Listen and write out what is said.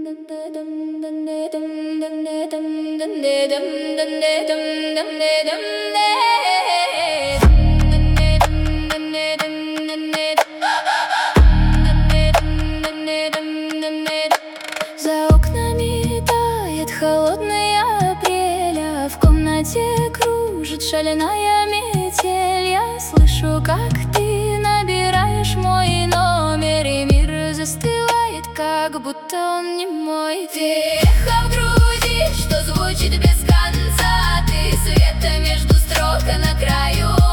За окнами тает холодный апрель, а в комнате кружит шальная метель. Я слышу, как ты набираешь мой номер, и мир застывает, как будто он не мой. Ты эхо в груди, что звучит без конца, ты света между строк, а на краю